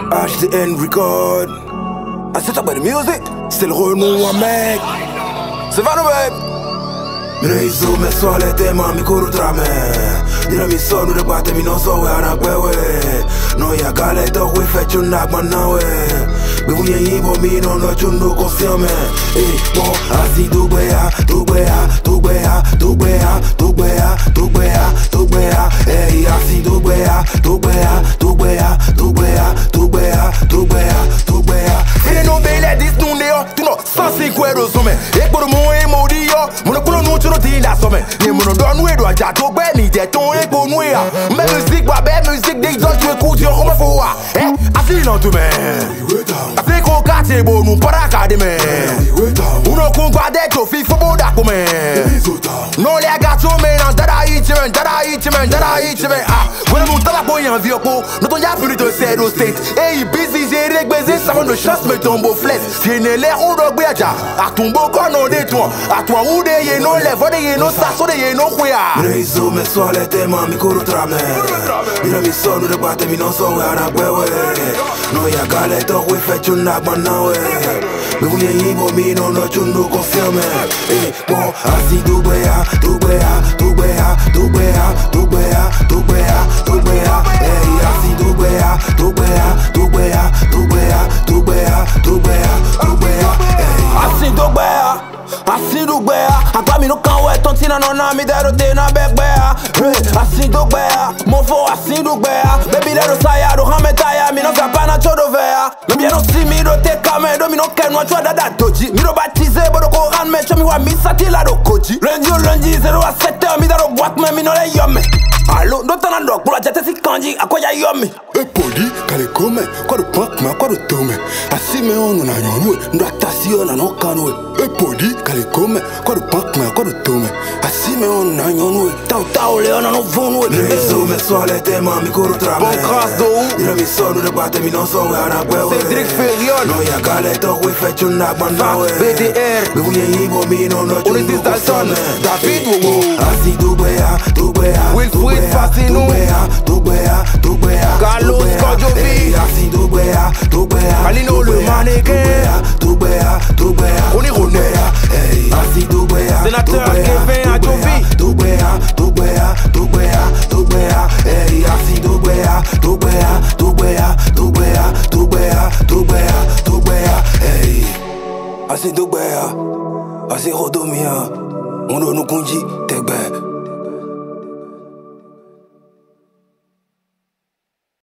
HDN Record. I set up by the music. C'est le remous, mec. C'est va, babe. Mine izo me swale tema mi kuru trame. Dina mi sonu de bate mi non so we anakwewe. No ya gale to we fetch nak manawe. Bivu ye yibo mi no no chundu kosiame. Bon asi dubea, dubea, dubea, dubea, dubea, dubea, dubea. Asi dubea, dubea, dubea, dubea, dubea, dubea, dubea. Fini no bele dis nu neo, tu no sansi kwero some. Ek bodo mo e modi yo, mo kuno no chuno tinda some. Ni mo no don we do aja to gbe mi je ton e ko nu ya. Me musique ba be musique des autres tu écoutes yo on me faut wa. Asi non tu me. Asi ko kate bo nu para academy. Uno kun gba de to fi fo boda ko me. No le aga to me na dada eat man, dada eat man, dada eat man. Ah, when mo tala ko yan vi ko, no ton ya plus de zero state. Hey busy j'ai régbésé ça de chance me tombe flex. Si ne le on do gbe aja, a tombo ko no de toi. A toi ou de ye no le vo de ye no sa so de ye no kwea. Reizo me swale tema mi kuru trame. Mira mi sonu de bate mi non so we anakwewe. No ya gale to we fetch nak manawe. Bivu ye yibo mi no no chundu kosiame. Bon asi dubea, dubea, dubea, dubea, dubea, dubea, dubea. Asi dubea, dubea, dubea, dubea, dubea, dubea, dubea. Asi dubea, asi dubea. Agba mi no kan we ton tina no na mi dero de na begbea. Asi dubea, mo fo asi dubea. Baby dero saya do ha metaya mi no fa pana chodo vea. No bien no si mi do te kame do mi no ken wa chwa dada doji. Mi do baptiser bodo ko ran me chomi wa mi satila do koji. Lundi 0 à 7h mi daro boîte me mi no le yome. Allo do tana dog bula jete si kanji akoya yome. E podi kale come kwa do punk ma kwa do tome. Asi me onu na nyonwe ndo atasio na no kanwe. E podi kale come kwa do punk ma kwa do tome. Asi me onu na nyonwe tau le ona no vonwe. Reizo me swale tema mi kuru trame. Bon grâce do. Dina mi sonu de bate mi non so we anakwewe. Cédric Ferriol. No ya gale to we fetch nak manawe. BDR. Bivu ye yibo mi no no chundu Olympus Dalton. David Wogo. Asi dubea, dubea, Wilfried Fasino. dubea, dubea, dubea, Carlos dubea. Kodjovi. Asi dubea, dubea, Alino le dubea, mannequin. dubea, dubea, Ronnie Ronet. Asi dubea, Sénateur dubea, Kevin Adjovi. dubea, dubea, dubea, dubea, asi dubea, dubea, dubea, dubea, dubea, dubea, dubea, asi dubea.